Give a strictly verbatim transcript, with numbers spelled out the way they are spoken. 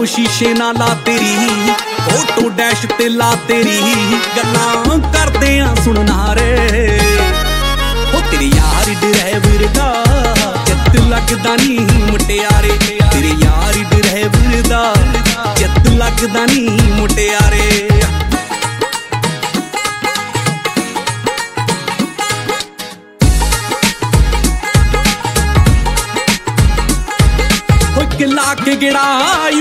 बालों शीशे ना ला तेरी फोटो डैश ते ला तेरी गल्लां करदे आ सुनना रे ओ तेरे यार ड्राइवर दा चित लगदा नी मुटियारे तेरे यार ड्राइवर दा चित लगदा नी मुटियारे ला के गिड़ा